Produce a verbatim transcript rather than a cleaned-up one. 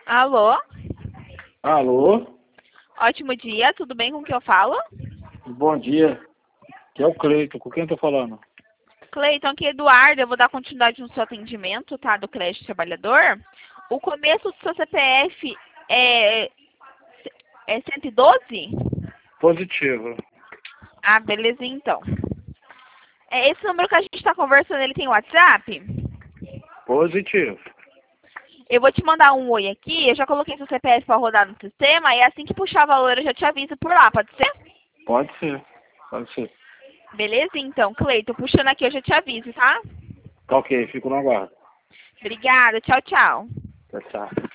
Alô? Alô? Ótimo dia, tudo bem com o que eu falo? Bom dia. Aqui é o Cleiton. Com quem eu tô falando? Cleiton, aqui é Eduardo, eu vou dar continuidade no seu atendimento, tá? Do Crédito Trabalhador. O começo do seu C P F é, é cento e doze? Positivo. Ah, beleza então. É, esse número que a gente está conversando, ele tem WhatsApp? Positivo. Eu vou te mandar um oi aqui, eu já coloquei seu C P F para rodar no sistema, e assim que puxar o valor eu já te aviso por lá, pode ser? Pode ser. Pode ser. Beleza então, Cleiton, puxando aqui eu já te aviso, tá? Tá ok, fico no aguardo. Obrigada, tchau, tchau. Tchau, tchau.